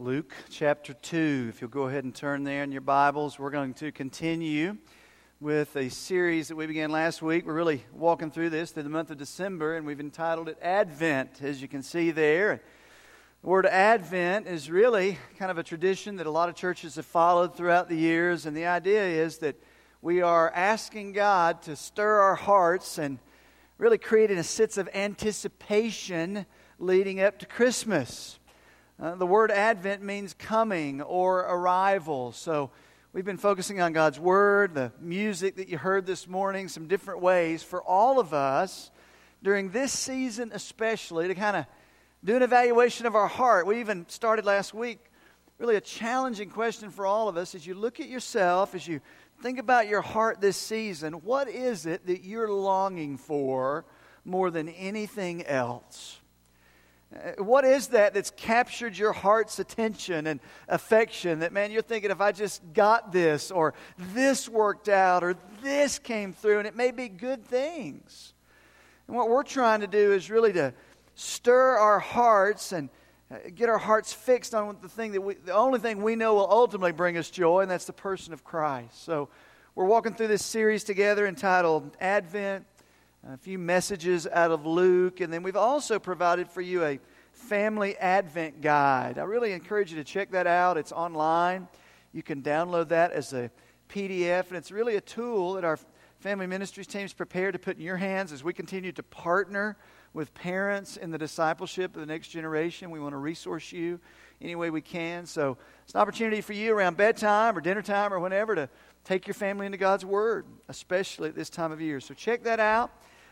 Luke chapter 2. If you'll go ahead and turn there in your Bibles, we're going to continue with a series that we began last week. We're really walking through the month of December, and we've entitled it Advent, as you can see there. The word Advent is really kind of a tradition that a lot of churches have followed throughout the years, and the idea is that we are asking God to stir our hearts and really creating a sense of anticipation leading up to Christmas. The word Advent means coming or arrival. So we've been focusing on God's Word, the music that you heard this morning, some different ways for all of us during this season especially to kind of do an evaluation of our heart. We even started last week, really a challenging question for all of us. As you look at yourself, as you think about your heart this season, what is it that you're longing for more than anything else? What is that that's captured your heart's attention and affection that, man, you're thinking, if I just got this, or this worked out, or this came through, and it may be good things. And what we're trying to do is really to stir our hearts and get our hearts fixed on the only thing we know will ultimately bring us joy, and that's the person of Christ. So we're walking through this series together entitled Advent. A few messages out of Luke, and then we've also provided for you a family Advent guide. I really encourage you to check that out. It's online. You can download that as a PDF, and it's really a tool that our family ministries team is prepared to put in your hands as we continue to partner with parents in the discipleship of the next generation. We want to resource you any way we can. So it's an opportunity for you around bedtime or dinner time or whenever to take your family into God's Word, especially at this time of year. So check that out.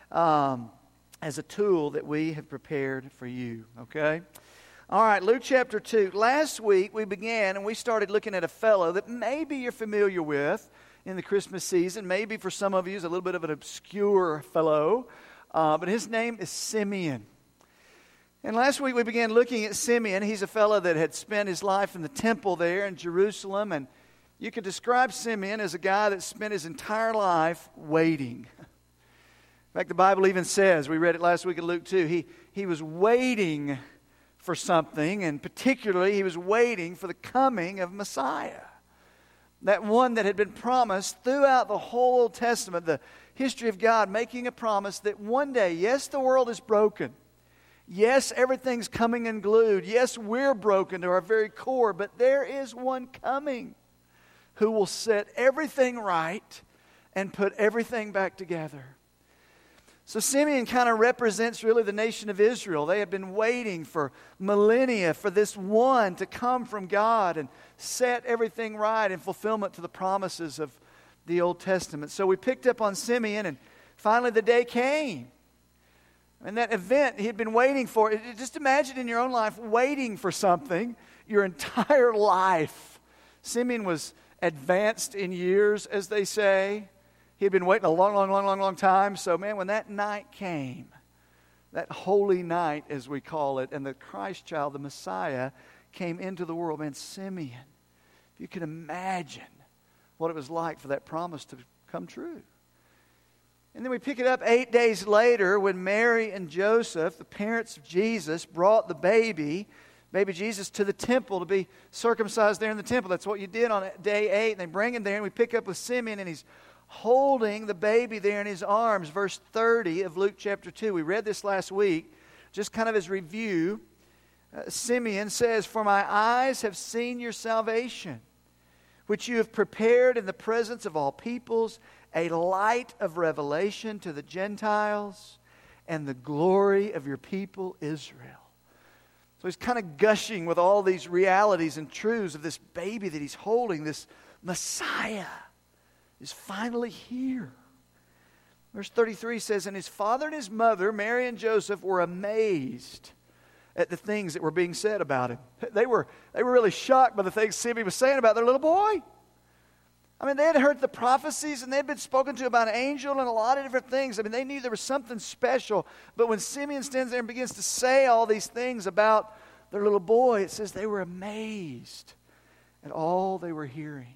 As a tool that we have prepared for you, okay? All right, Luke chapter 2. Last week we began and we started looking at a fellow that maybe you're familiar with in the Christmas season. Maybe for some of you he's a little bit of an obscure fellow, but his name is Simeon. And last week we began looking at Simeon. He's a fellow that had spent his life in the temple there in Jerusalem, and you could describe Simeon as a guy that spent his entire life waiting. In fact, the Bible even says, we read it last week in Luke 2, he was waiting for something, and particularly he was waiting for the coming of Messiah. That one that had been promised throughout the whole Old Testament, the history of God making a promise that one day, yes, the world is broken. Yes, everything's coming unglued. Yes, we're broken to our very core, but there is one coming who will set everything right and put everything back together. So Simeon kind of represents really the nation of Israel. They had been waiting for millennia for this one to come from God and set everything right in fulfillment to the promises of the Old Testament. So we picked up on Simeon, and finally the day came. And that event he had been waiting for. Just imagine in your own life waiting for something your entire life. Simeon was advanced in years, as they say. He had been waiting a long time. So, man, when that night came, that holy night, as we call it, and the Christ child, the Messiah, came into the world, man, Simeon, if you can imagine what it was like for that promise to come true. And then we pick it up 8 days later when Mary and Joseph, the parents of Jesus, brought the baby Jesus, to the temple to be circumcised there in the temple. That's what you did on day 8. And they bring him there, and we pick up with Simeon, and he's holding the baby there in his arms. Verse 30 of Luke chapter 2. We read this last week. Just kind of as review. Simeon says, "For my eyes have seen your salvation, which you have prepared in the presence of all peoples, a light of revelation to the Gentiles, and the glory of your people Israel." So he's kind of gushing with all these realities and truths of this baby that he's holding, this Messiah is finally here. Verse 33 says, "And his father and his mother, Mary and Joseph, were amazed at the things that were being said about him." They were really shocked by the things Simeon was saying about their little boy. I mean, they had heard the prophecies, and they had been spoken to about an angel and a lot of different things. I mean, they knew there was something special. But when Simeon stands there and begins to say all these things about their little boy, it says they were amazed at all they were hearing.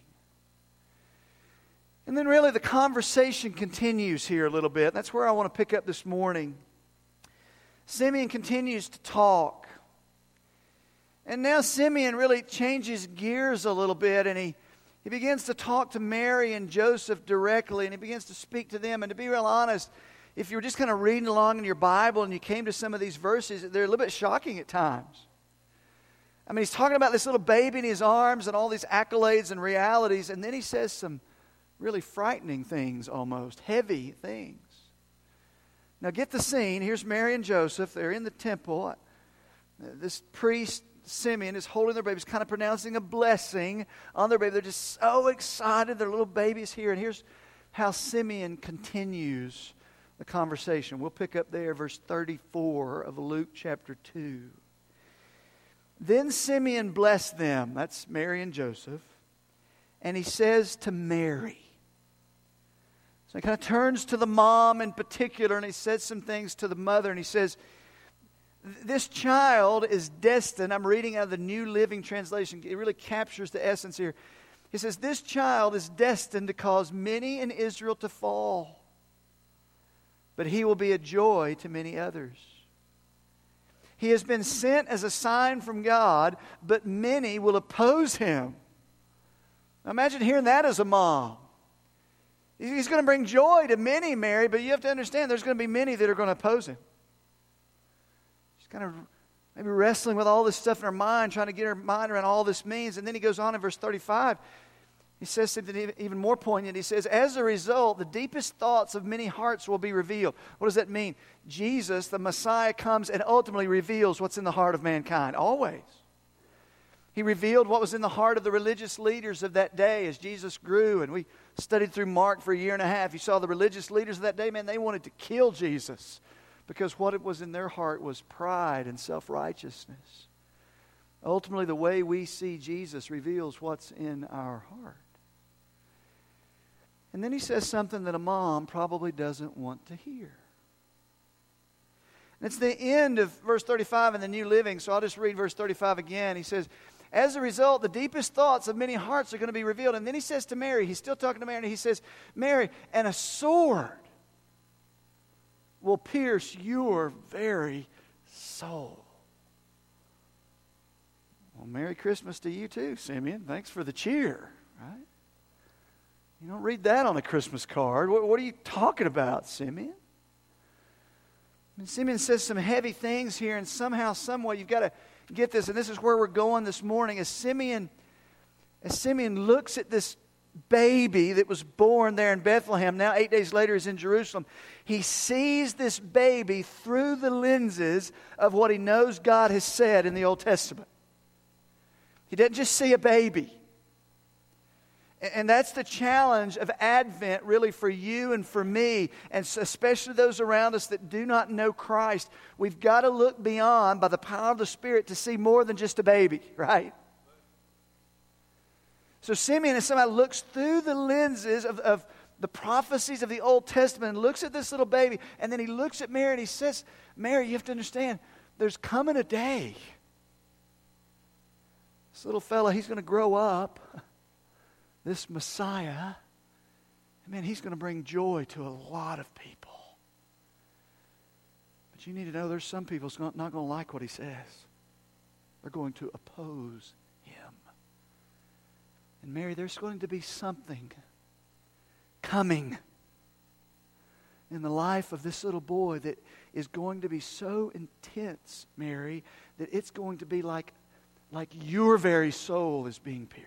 And then really the conversation continues here a little bit. That's where I want to pick up this morning. Simeon continues to talk. And now Simeon really changes gears a little bit, and he begins to talk to Mary and Joseph directly, and he begins to speak to them. And to be real honest, if you were just kind of reading along in your Bible and you came to some of these verses, they're a little bit shocking at times. I mean, he's talking about this little baby in his arms and all these accolades and realities, and then he says some really frightening things almost, heavy things. Now get the scene. Here's Mary and Joseph. They're in the temple. This priest, Simeon, is holding their baby. He's kind of pronouncing a blessing on their baby. They're just so excited. Their little baby's here. And here's how Simeon continues the conversation. We'll pick up there, verse 34 of Luke chapter 2. Then Simeon blessed them. That's Mary and Joseph. And he says to Mary. So he kind of turns to the mom in particular, and he says some things to the mother. And he says, this child is destined. I'm reading out of the New Living Translation. It really captures the essence here. He says, this child is destined to cause many in Israel to fall, but he will be a joy to many others. He has been sent as a sign from God, but many will oppose him. Now imagine hearing that as a mom. He's going to bring joy to many, Mary, but you have to understand there's going to be many that are going to oppose him. She's kind of maybe wrestling with all this stuff in her mind, trying to get her mind around all this means. And then he goes on in verse 35. He says something even more poignant. He says, as a result, the deepest thoughts of many hearts will be revealed. What does that mean? Jesus, the Messiah, comes and ultimately reveals what's in the heart of mankind. Always. He revealed what was in the heart of the religious leaders of that day as Jesus grew. And we studied through Mark for a year and a half. You saw the religious leaders of that day, man, they wanted to kill Jesus because what it was in their heart was pride and self-righteousness. Ultimately, the way we see Jesus reveals what's in our heart. And then he says something that a mom probably doesn't want to hear. And it's the end of verse 35 in the New Living, so I'll just read verse 35 again. He says, as a result, the deepest thoughts of many hearts are going to be revealed. And then he says to Mary, he's still talking to Mary, and he says, Mary, and a sword will pierce your very soul. Well, Merry Christmas to you too, Simeon. Thanks for the cheer, right? You don't read that on a Christmas card. What are you talking about, Simeon? And Simeon says some heavy things here, and somehow, someway, you've got to get this, and this is where we're going this morning. As Simeon looks at this baby that was born there in Bethlehem, now 8 days later is in Jerusalem, he sees this baby through the lenses of what he knows God has said in the Old Testament. He doesn't just see a baby. And that's the challenge of Advent really for you and for me, and especially those around us that do not know Christ. We've got to look beyond by the power of the Spirit to see more than just a baby, right? So Simeon somehow looks through the lenses of the prophecies of the Old Testament and looks at this little baby, and then he looks at Mary and he says, Mary, you have to understand, there's coming a day. This little fella, he's going to grow up. This Messiah, man, he's going to bring joy to a lot of people. But you need to know there's some people who's not going to like what he says. They're going to oppose him. And Mary, there's going to be something coming in the life of this little boy that is going to be so intense, Mary, that it's going to be like your very soul is being pierced.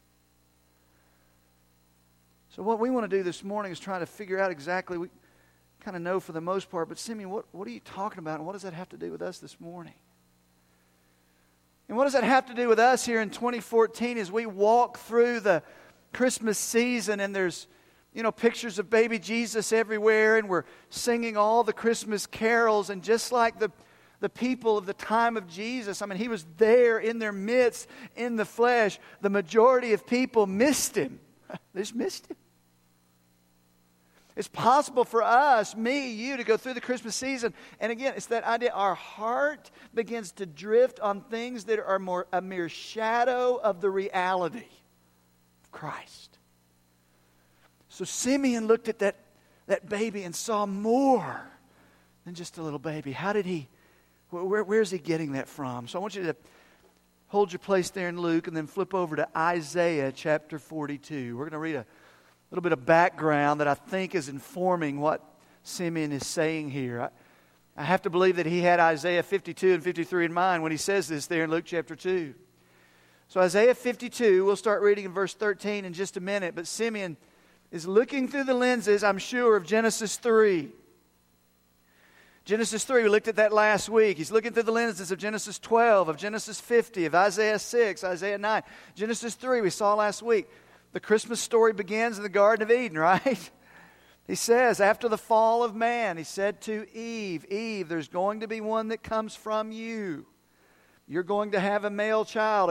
So what we want to do this morning is try to figure out exactly, we kind of know for the most part, but Simeon, what are you talking about, and what does that have to do with us this morning? And what does that have to do with us here in 2014 as we walk through the Christmas season, and there's, pictures of baby Jesus everywhere, and we're singing all the Christmas carols, and just like the people of the time of Jesus, he was there in their midst in the flesh. The majority of people missed him. They just missed him. It's possible for us, me, you, to go through the Christmas season. And again, it's that idea. Our heart begins to drift on things that are a mere shadow of the reality of Christ. So Simeon looked at that baby and saw more than just a little baby. How did he, where's he getting that from? So I want you to hold your place there in Luke and then flip over to Isaiah chapter 42. We're going to read a little bit of background that I think is informing what Simeon is saying here. I have to believe that he had Isaiah 52 and 53 in mind when he says this there in Luke chapter 2. So Isaiah 52, we'll start reading in verse 13 in just a minute, but Simeon is looking through the lenses, I'm sure, of Genesis 3. Genesis 3, we looked at that last week. He's looking through the lenses of Genesis 12, of Genesis 50, of Isaiah 6, Isaiah 9. Genesis 3, we saw last week. The Christmas story begins in the Garden of Eden, right? He says, after the fall of man, he said to Eve, Eve, there's going to be one that comes from you. You're going to have a male child, a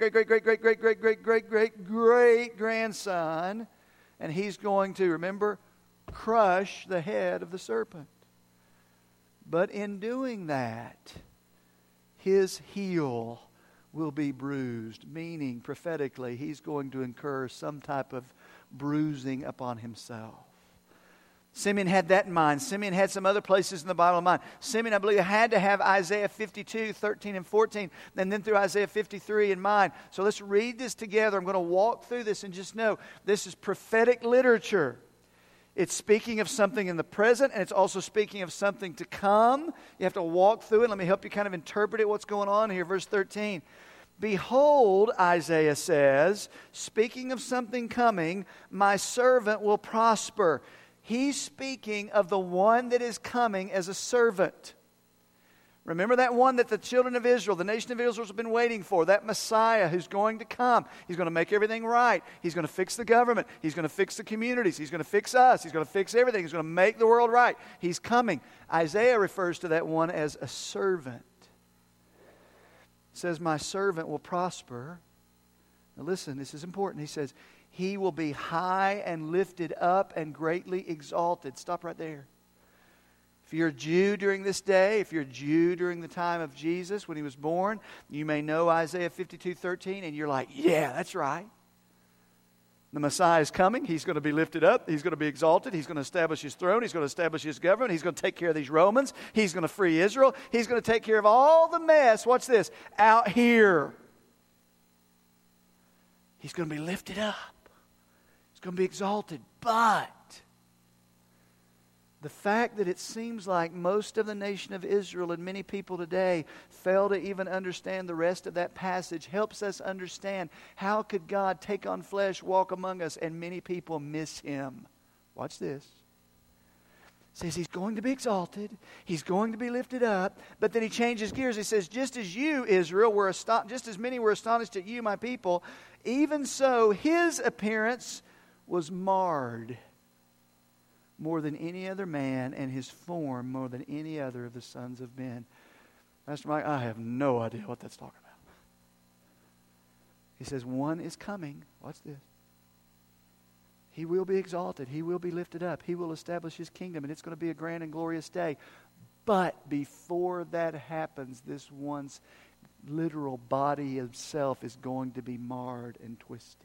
great grandson, and he's going to, remember, crush the head of the serpent. But in doing that, his heel will be bruised, meaning prophetically he's going to incur some type of bruising upon himself. Simeon had that in mind. Simeon had some other places in the Bible in mind. Simeon, I believe, had to have Isaiah 52, 13 and 14, and then through Isaiah 53 in mind. So let's read this together. I'm going to walk through this and just know this is prophetic literature. It's speaking of something in the present, and it's also speaking of something to come. You have to walk through it. Let me help you kind of interpret it, what's going on here. Verse 13. Behold, Isaiah says, speaking of something coming, my servant will prosper. He's speaking of the one that is coming as a servant. Remember that one that the children of Israel, the nation of Israel has been waiting for, that Messiah who's going to come. He's going to make everything right. He's going to fix the government. He's going to fix the communities. He's going to fix us. He's going to fix everything. He's going to make the world right. He's coming. Isaiah refers to that one as a servant. It says, my servant will prosper. Now listen, this is important. He says, he will be high and lifted up and greatly exalted. Stop right there. If you're a Jew during this day, if you're a Jew during the time of Jesus when he was born, you may know Isaiah 52:13 and you're like, yeah, that's right. The Messiah is coming. He's going to be lifted up. He's going to be exalted. He's going to establish his throne. He's going to establish his government. He's going to take care of these Romans. He's going to free Israel. He's going to take care of all the mess, watch this, out here. He's going to be lifted up. He's going to be exalted. But the fact that it seems like most of the nation of Israel and many people today fail to even understand the rest of that passage helps us understand how could God take on flesh, walk among us, and many people miss him. Watch this. It says he's going to be exalted, he's going to be lifted up, but then he changes gears. He says, just as you, Israel, just as many were astonished at you, my people, even so his appearance was marred more than any other man, and his form more than any other of the sons of men. Pastor Mike, I have no idea what that's talking about. He says, one is coming. Watch this. He will be exalted. He will be lifted up. He will establish his kingdom, and it's going to be a grand and glorious day. But before that happens, this one's literal body himself is going to be marred and twisted.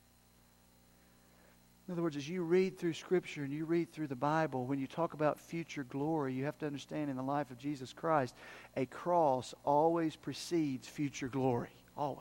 In other words, as you read through Scripture and you read through the Bible, when you talk about future glory, you have to understand in the life of Jesus Christ, a cross always precedes future glory. Always.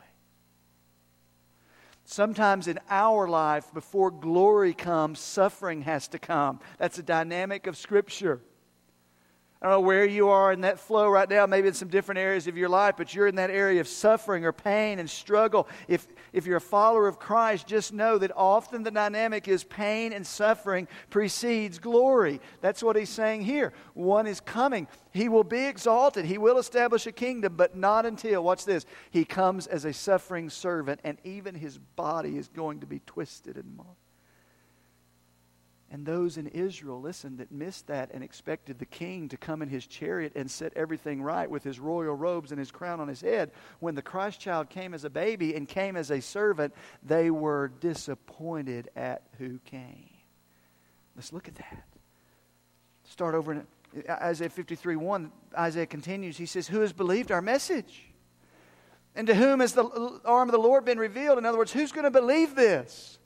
Sometimes in our life, before glory comes, suffering has to come. That's a dynamic of Scripture. I don't know where you are in that flow right now, maybe in some different areas of your life, but you're in that area of suffering or pain and struggle. If you're a follower of Christ, just know that often the dynamic is pain and suffering precedes glory. That's what he's saying here. One is coming. He will be exalted. He will establish a kingdom, but not until, watch this, he comes as a suffering servant, and even his body is going to be twisted and marred. And those in Israel, listen, that missed that and expected the king to come in his chariot and set everything right with his royal robes and his crown on his head. When the Christ child came as a baby and came as a servant, they were disappointed at who came. Let's look at that. Start over in Isaiah 53:1. Isaiah continues. He says, who has believed our message? And to whom has the arm of the Lord been revealed? In other words, who's going to believe this?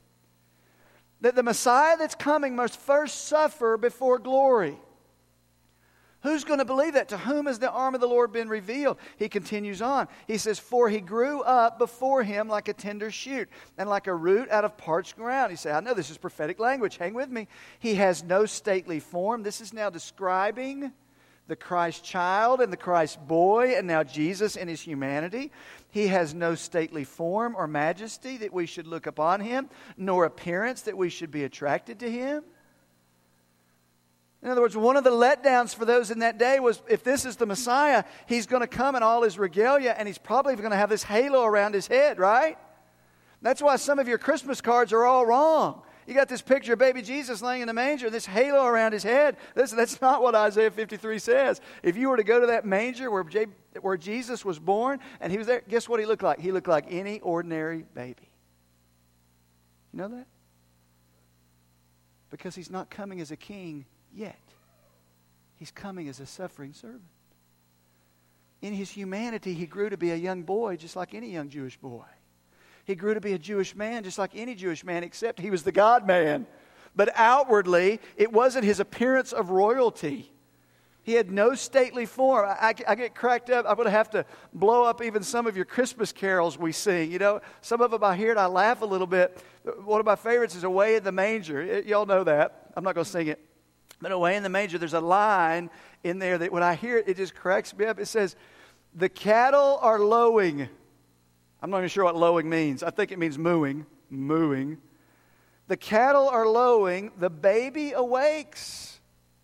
That the Messiah that's coming must first suffer before glory. Who's going to believe that? To whom has the arm of the Lord been revealed? He continues on. He says, for he grew up before him like a tender shoot and like a root out of parched ground. You say, I know this is prophetic language. Hang with me. He has no stately form. This is now describing the Christ child and the Christ boy and now Jesus in his humanity. He has no stately form or majesty that we should look upon him, nor appearance that we should be attracted to him. In other words, one of the letdowns for those in that day was if this is the Messiah, he's going to come in all his regalia and he's probably going to have this halo around his head, right? That's why some of your Christmas cards are all wrong. You got this picture of baby Jesus laying in the manger, this halo around his head. That's not what Isaiah 53 says. If you were to go to that manger where Jesus was born and he was there, guess what he looked like? He looked like any ordinary baby. You know that? Because he's not coming as a king yet. He's coming as a suffering servant. In his humanity, he grew to be a young boy just like any young Jewish boy. He grew to be a Jewish man just like any Jewish man, except he was the God-man. But outwardly, it wasn't his appearance of royalty. He had no stately form. I get cracked up. I'm going to have to blow up even some of your Christmas carols we sing. You know, some of them I hear and I laugh a little bit. One of my favorites is Away in the Manger. Y'all know that. I'm not going to sing it. But Away in the Manger, there's a line in there that when I hear it, it just cracks me up. It says, the cattle are lowing. I'm not even sure what lowing means. I think it means mooing. Mooing. The cattle are lowing. The baby awakes.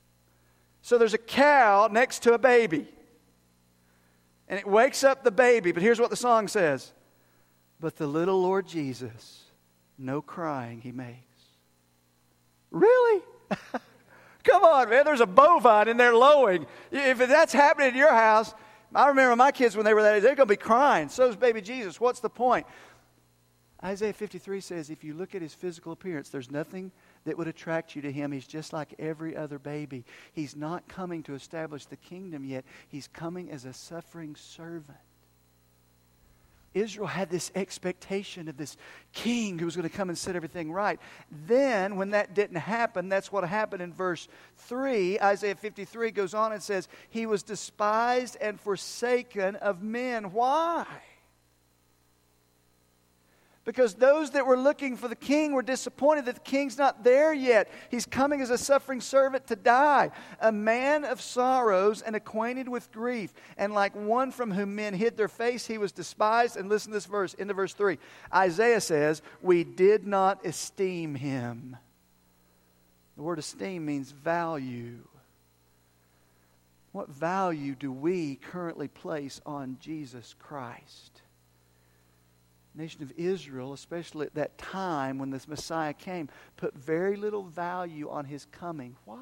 So there's a cow next to a baby. And it wakes up the baby. But here's what the song says. But the little Lord Jesus, no crying he makes. Really? Come on, man. There's a bovine in there lowing. If that's happening in your house, I remember my kids when they were that age, they're going to be crying. So is baby Jesus. What's the point? Isaiah 53 says if you look at his physical appearance, there's nothing that would attract you to him. He's just like every other baby. He's not coming to establish the kingdom yet. He's coming as a suffering servant. Israel had this expectation of this king who was going to come and set everything right. Then, when that didn't happen, that's what happened in verse 3. Isaiah 53 goes on and says, he was despised and forsaken of men. Why? Because those that were looking for the king were disappointed that the king's not there yet. He's coming as a suffering servant to die. A man of sorrows and acquainted with grief. And like one from whom men hid their face, he was despised. And listen to this verse, into verse 3. Isaiah says, we did not esteem him. The word esteem means value. What value do we currently place on Jesus Christ? Nation of Israel, especially at that time when this Messiah came, put very little value on his coming. Why?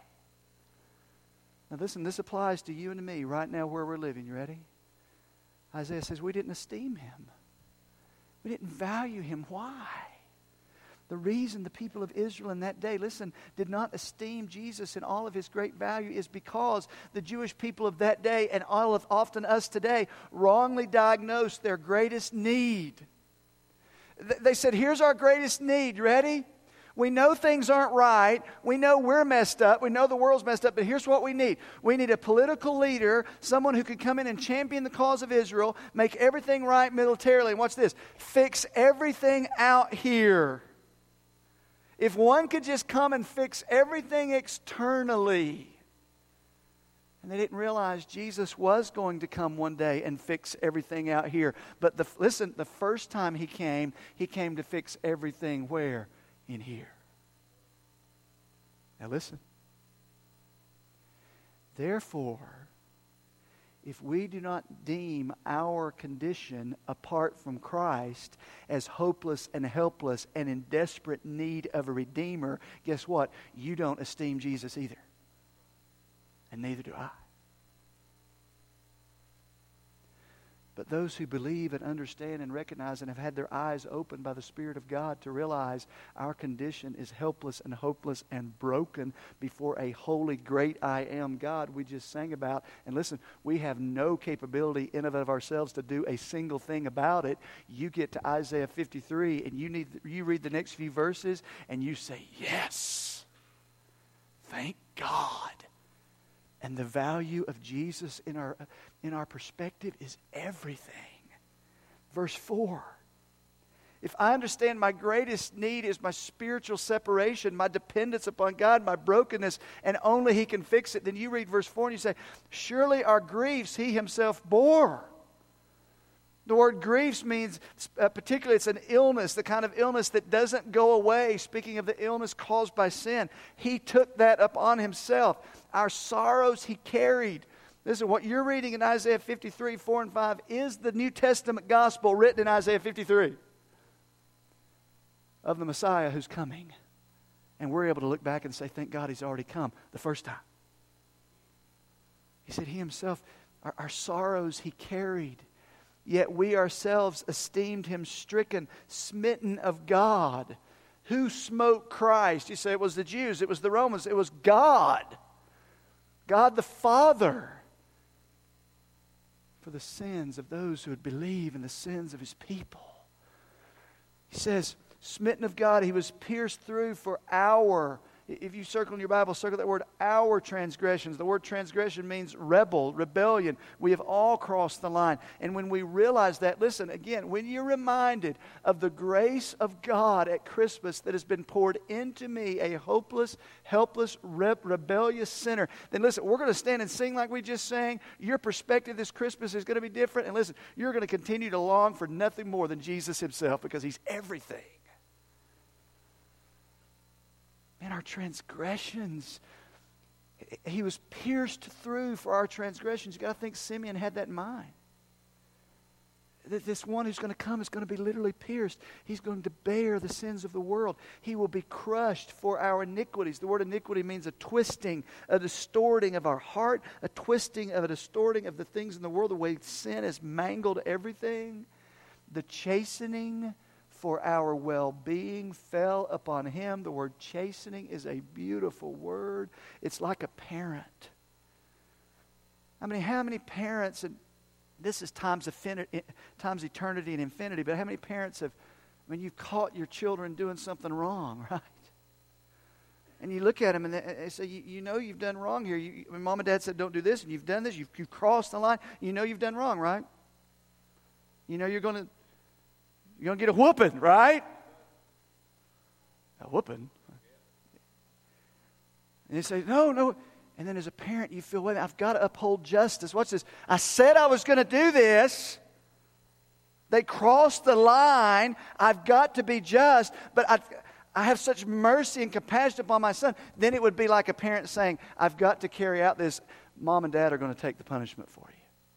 Now listen, this applies to you and to me right now where we're living. You ready? Isaiah says we didn't esteem him. We didn't value him. Why? The reason the people of Israel in that day, listen, did not esteem Jesus in all of his great value is because the Jewish people of that day and often us today wrongly diagnosed their greatest need. They said, here's our greatest need. Ready? We know things aren't right. We know we're messed up. We know the world's messed up. But here's what we need. We need a political leader, someone who can come in and champion the cause of Israel, make everything right militarily. And watch this. Fix everything out here. If one could just come and fix everything externally. And they didn't realize Jesus was going to come one day and fix everything out here. But listen, the first time he came to fix everything where? In here. Now listen. Therefore, if we do not deem our condition apart from Christ as hopeless and helpless and in desperate need of a Redeemer, guess what? You don't esteem Jesus either. And neither do I. But those who believe and understand and recognize and have had their eyes opened by the Spirit of God to realize our condition is helpless and hopeless and broken before a holy, great I am God we just sang about. And listen, we have no capability in and of ourselves to do a single thing about it. You get to Isaiah 53 and you read the next few verses and you say, yes, thank God. And the value of Jesus in our perspective is everything. Verse 4. If I understand my greatest need is my spiritual separation, my dependence upon God, my brokenness, and only He can fix it, then you read verse 4 and you say, surely our griefs He Himself bore. The word griefs means, particularly it's an illness, the kind of illness that doesn't go away. Speaking of the illness caused by sin, He took that upon Himself. Our sorrows He carried. Listen, what you're reading in Isaiah 53, 4 and 5 is the New Testament gospel written in Isaiah 53 of the Messiah who's coming. And we're able to look back and say, thank God He's already come the first time. He said He Himself, our sorrows He carried. Yet we ourselves esteemed Him stricken, smitten of God. Who smote Christ? You say it was the Jews, it was the Romans, it was God. God the Father. For the sins of those who would believe and the sins of His people. He says, smitten of God, He was pierced through for our. If you circle in your Bible, circle that word, our transgressions. The word transgression means rebellion. We have all crossed the line. And when we realize that, listen, again, when you're reminded of the grace of God at Christmas that has been poured into me, a hopeless, helpless, rebellious sinner, then listen, we're going to stand and sing like we just sang. Your perspective this Christmas is going to be different. And listen, you're going to continue to long for nothing more than Jesus Himself because He's everything. Man, our transgressions, He was pierced through for our transgressions. You've got to think Simeon had that in mind. That this one who's going to come is going to be literally pierced. He's going to bear the sins of the world. He will be crushed for our iniquities. The word iniquity means a twisting, a distorting of our heart, a distorting of the things in the world, the way sin has mangled everything. The chastening for our well-being fell upon Him. The word chastening is a beautiful word. It's like a parent. I mean, how many parents, and this is times eternity and infinity, but how many parents you've caught your children doing something wrong, right? And you look at them and they say, you know you've done wrong here. Mom and Dad said don't do this, and you've done this. You've crossed the line. You know you've done wrong, right? You know you're going to get a whooping, right? A whooping. And you say, no. And then as a parent, you feel, wait, I've got to uphold justice. Watch this. I said I was going to do this. They crossed the line. I've got to be just. But I have such mercy and compassion upon my son. Then it would be like a parent saying, I've got to carry out this. Mom and Dad are going to take the punishment for you.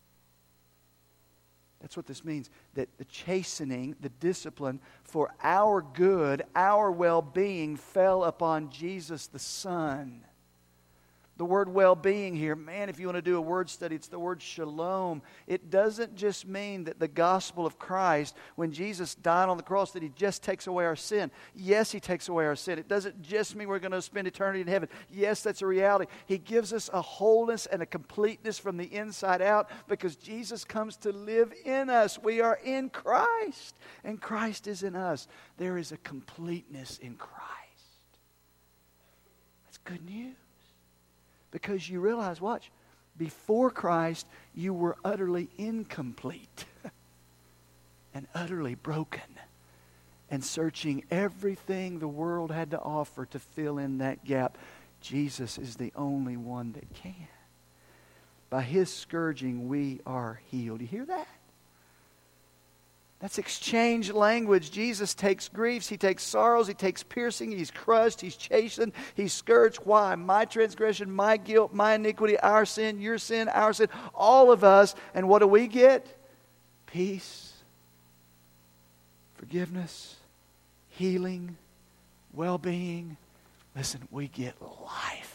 That's what this means, that the chastening, the discipline for our good, our well-being fell upon Jesus the Son. The word well-being here, man, if you want to do a word study, it's the word shalom. It doesn't just mean that the gospel of Christ, when Jesus died on the cross, that He just takes away our sin. Yes, He takes away our sin. It doesn't just mean we're going to spend eternity in heaven. Yes, that's a reality. He gives us a wholeness and a completeness from the inside out because Jesus comes to live in us. We are in Christ, and Christ is in us. There is a completeness in Christ. That's good news. Because you realize, watch, before Christ, you were utterly incomplete and utterly broken and searching everything the world had to offer to fill in that gap. Jesus is the only one that can. By His scourging, we are healed. You hear that? That's exchange language. Jesus takes griefs, He takes sorrows, He takes piercing, He's crushed, He's chastened, He's scourged. Why? My transgression, my guilt, my iniquity, our sin, your sin, our sin, all of us. And what do we get? Peace, forgiveness, healing, well-being. Listen, we get life.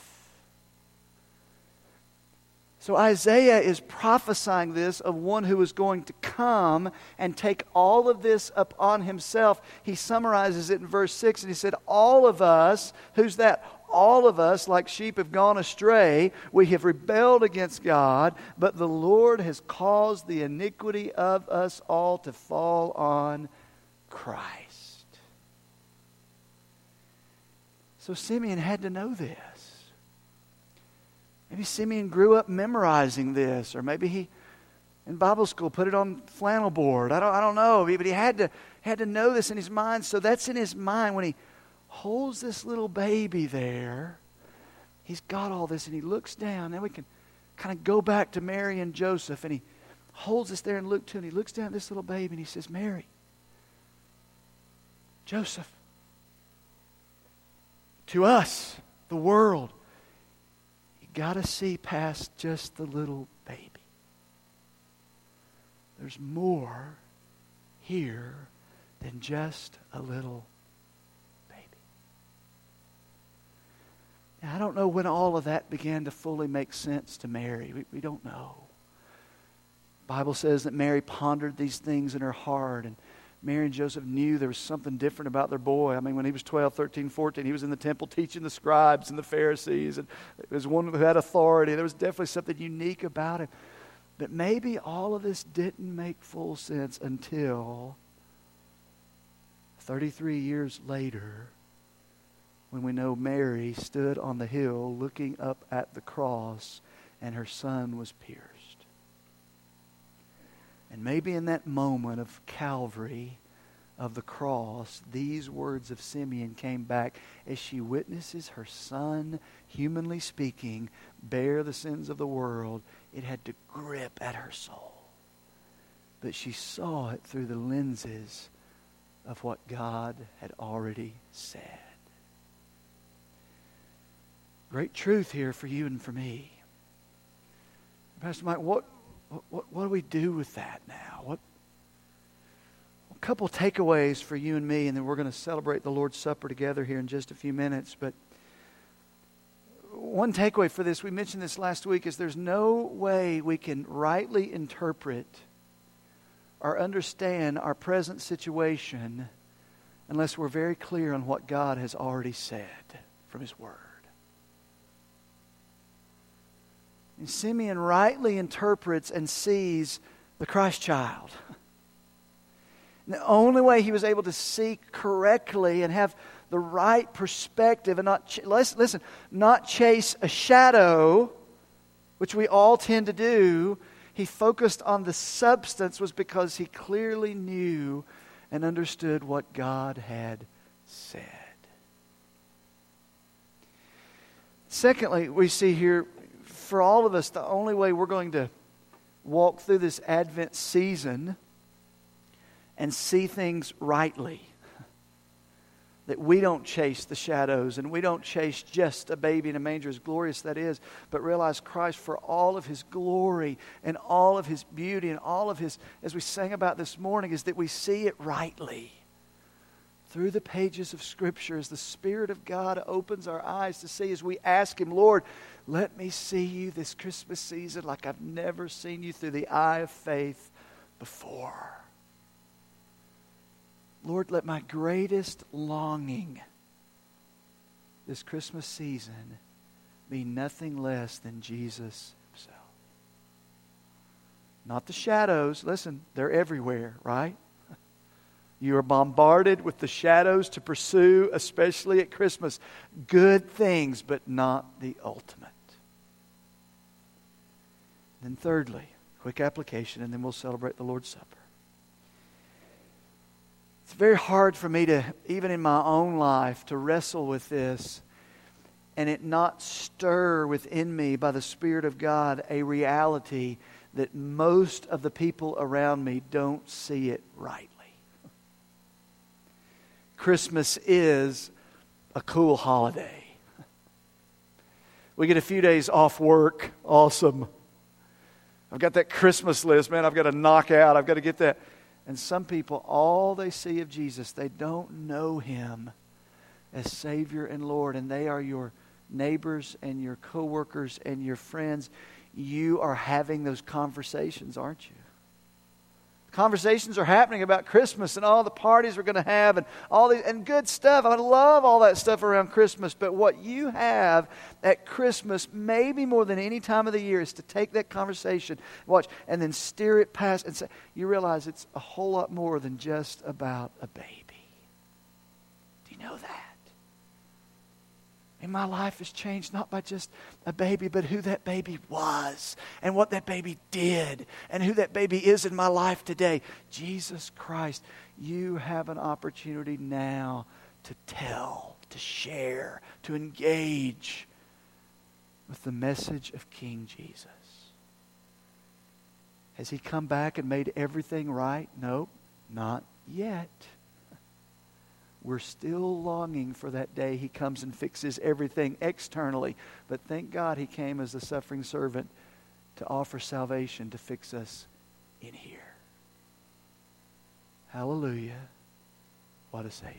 So Isaiah is prophesying this of one who is going to come and take all of this upon himself. He summarizes it in verse 6, and he said, all of us, who's that? All of us, like sheep, have gone astray. We have rebelled against God, but the Lord has caused the iniquity of us all to fall on Christ. So Simeon had to know this. Maybe Simeon grew up memorizing this, or maybe he, in Bible school, put it on flannel board. I don't know, but he had to know this in his mind. So that's in his mind when he holds this little baby there. He's got all this, and he looks down. Then we can kind of go back to Mary and Joseph, and he holds this there in Luke 2, and he looks down at this little baby, and he says, Mary, Joseph, to us, the world, you got to see past just the little baby. There's more here than just a little baby. Now, I don't know when all of that began to fully make sense to Mary. We don't know. The Bible says that Mary pondered these things in her heart, and Mary and Joseph knew there was something different about their boy. I mean, when he was 12, 13, 14, he was in the temple teaching the scribes and the Pharisees, and it was one who had authority. There was definitely something unique about him. But maybe all of this didn't make full sense until 33 years later, when we know Mary stood on the hill looking up at the cross and her son was pierced. And maybe in that moment of Calvary, of the cross, these words of Simeon came back as she witnesses her son, humanly speaking, bear the sins of the world. It had to grip at her soul. But she saw it through the lenses of what God had already said. Great truth here for you and for me. Pastor Mike, what do we do with that now? A couple takeaways for you and me, and then we're going to celebrate the Lord's Supper together here in just a few minutes. But one takeaway for this, we mentioned this last week, is there's no way we can rightly interpret or understand our present situation unless we're very clear on what God has already said from His Word. And Simeon rightly interprets and sees the Christ child. And the only way he was able to see correctly and have the right perspective and not chase a shadow, which we all tend to do, he focused on the substance, was because he clearly knew and understood what God had said. Secondly, we see here, for all of us, the only way we're going to walk through this Advent season and see things rightly, that we don't chase the shadows and we don't chase just a baby in a manger, as glorious that is, but realize Christ for all of His glory and all of His beauty and all of His, as we sang about this morning, is that we see it rightly through the pages of Scripture, as the Spirit of God opens our eyes to see, as we ask Him, Lord, let me see You this Christmas season like I've never seen You through the eye of faith before. Lord, let my greatest longing this Christmas season be nothing less than Jesus Himself. Not the shadows. Listen, they're everywhere, right? You are bombarded with the shadows to pursue, especially at Christmas. Good things, but not the ultimate. Then thirdly, quick application, and then we'll celebrate the Lord's Supper. It's very hard for me to, even in my own life, to wrestle with this and it not stir within me by the Spirit of God a reality that most of the people around me don't see it rightly. Christmas is a cool holiday. We get a few days off work. Awesome. I've got that Christmas list, man. I've got to knock out. I've got to get that. And some people, all they see of Jesus, they don't know Him as Savior and Lord. And they are your neighbors and your coworkers and your friends. You are having those conversations, aren't you? Conversations are happening about Christmas and all the parties we're going to have and all these and good stuff. I love all that stuff around Christmas. But what you have at Christmas, maybe more than any time of the year, is to take that conversation, watch, and then steer it past and say, you realize it's a whole lot more than just about a baby. Do you know that? And my life is changed not by just a baby, but who that baby was and what that baby did and who that baby is in my life today. Jesus Christ, you have an opportunity now to tell, to share, to engage with the message of King Jesus. Has He come back and made everything right? Nope, not yet. We're still longing for that day He comes and fixes everything externally. But thank God He came as the suffering servant to offer salvation, to fix us in here. Hallelujah. What a Savior.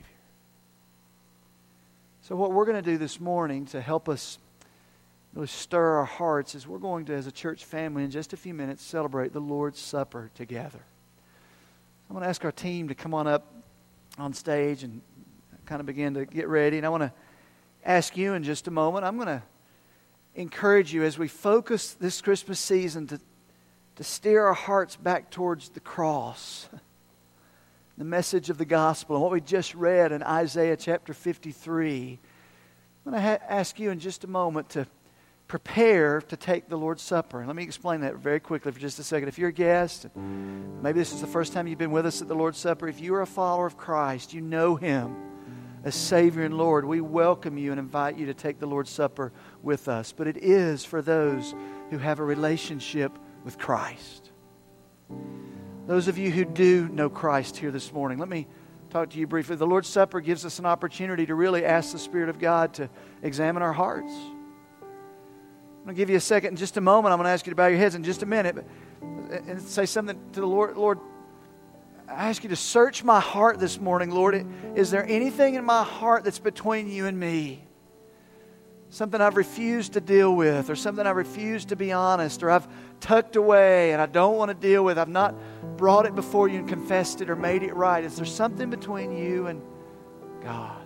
So what we're going to do this morning to help us really stir our hearts is we're going to, as a church family, in just a few minutes, celebrate the Lord's Supper together. I'm going to ask our team to come on up on stage and kind of begin to get ready. And I want to ask you in just a moment, I'm going to encourage you as we focus this Christmas season to steer our hearts back towards the cross, the message of the gospel, and what we just read in Isaiah chapter 53. I'm going to ask you in just a moment to prepare to take the Lord's Supper. And let me explain that very quickly for just a second. If you're a guest, maybe this is the first time you've been with us at the Lord's Supper, if you are a follower of Christ, you know Him as Savior and Lord, we welcome you and invite you to take the Lord's Supper with us. But it is for those who have a relationship with Christ. Those of you who do know Christ here this morning, let me talk to you briefly. The Lord's Supper gives us an opportunity to really ask the Spirit of God to examine our hearts. I'm going to give you a second. In just a moment, I'm going to ask you to bow your heads in just a minute and say something to the Lord. Lord, I ask you to search my heart this morning, Lord. Is there anything in my heart that's between you and me? Something I've refused to deal with, or something I've refused to be honest, or I've tucked away and I don't want to deal with. I've not brought it before you and confessed it or made it right. Is there something between you and God?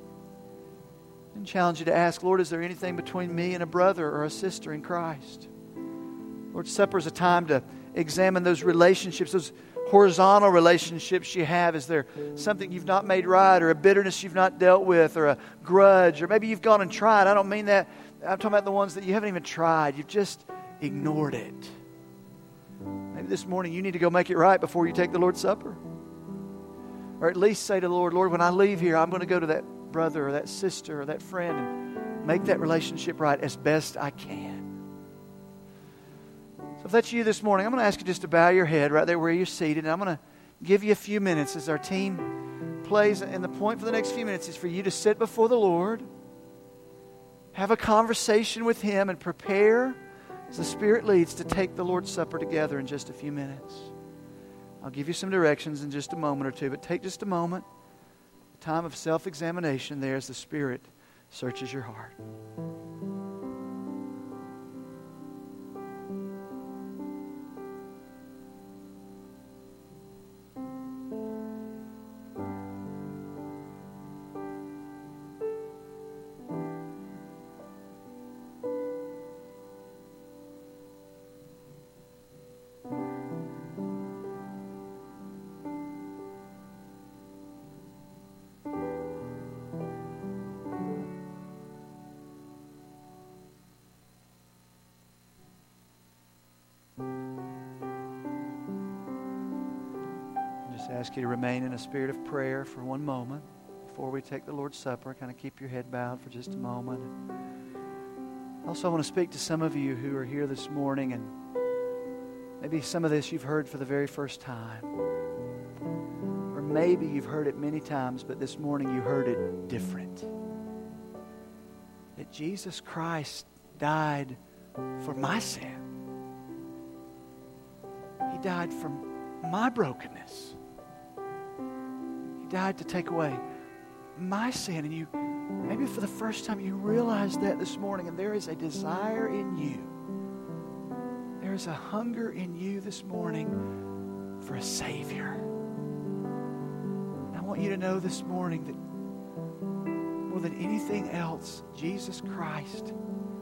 I challenge you to ask, Lord, is there anything between me and a brother or a sister in Christ? Lord's Supper is a time to examine those relationships, those horizontal relationships you have. Is there something you've not made right, or a bitterness you've not dealt with, or a grudge, or maybe you've gone and tried? I don't mean that. I'm talking about the ones that you haven't even tried. You've just ignored it. Maybe this morning you need to go make it right before you take the Lord's Supper. Or at least say to the Lord, Lord, when I leave here, I'm going to go to that brother or that sister or that friend and make that relationship right as best I can. So if that's you this morning, I'm going to ask you just to bow your head right there where you're seated, and I'm going to give you a few minutes as our team plays. And the point for the next few minutes is for you to sit before the Lord, have a conversation with Him, and prepare as the Spirit leads to take the Lord's Supper together in just a few minutes. I'll give you some directions in just a moment or two, but take just a moment, a time of self-examination there as the Spirit searches your heart. Ask you to remain in a spirit of prayer for one moment before we take the Lord's Supper. Kind of keep your head bowed for just a moment. Also, I want to speak to some of you who are here this morning, and maybe some of this you've heard for the very first time. Or maybe you've heard it many times, but this morning you heard it different. That Jesus Christ died for my sin. He died for my brokenness. Died to take away my sin. And you, maybe for the first time, you realize that this morning, and there is a desire in you. There is a hunger in you this morning for a Savior. And I want you to know this morning that more than anything else, Jesus Christ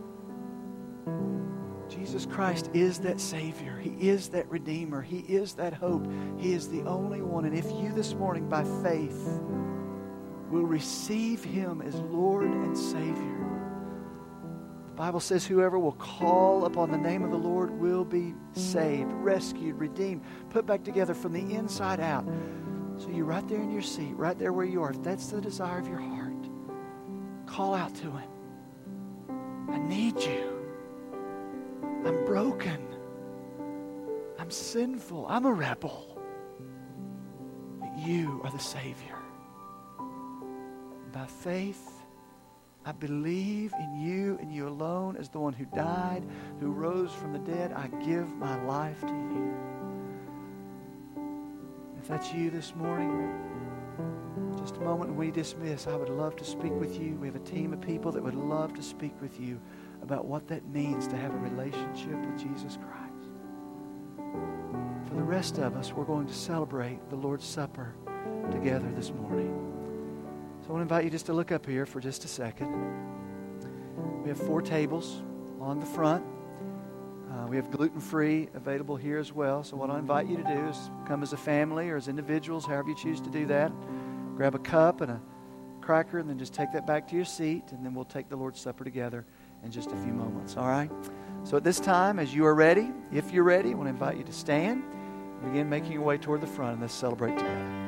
is that Savior. He is that Redeemer. He is that hope. He is the only one. And if you this morning, by faith, will receive Him as Lord and Savior, The Bible says whoever will call upon the name of the Lord will be saved, rescued, redeemed, put back together from the inside out. So you're right there in your seat, right there where you are. If that's the desire of your heart, call out to Him. I need you. I'm broken. I'm sinful. I'm a rebel. But you are the Savior. By faith, I believe in you and you alone as the one who died, who rose from the dead. I give my life to you. If that's you this morning, just a moment when we dismiss, I would love to speak with you. We have a team of people that would love to speak with you about what that means to have a relationship with Jesus Christ. For the rest of us, we're going to celebrate the Lord's Supper together this morning. So I want to invite you just to look up here for just a second. We have 4 tables along the front. We have gluten-free available here as well. So what I invite you to do is come as a family or as individuals, however you choose to do that. Grab a cup and a cracker and then just take that back to your seat, and then we'll take the Lord's Supper together in just a few moments, all right? So at this time, as you are ready, if you're ready, I want to invite you to stand and begin making your way toward the front, and let's celebrate together.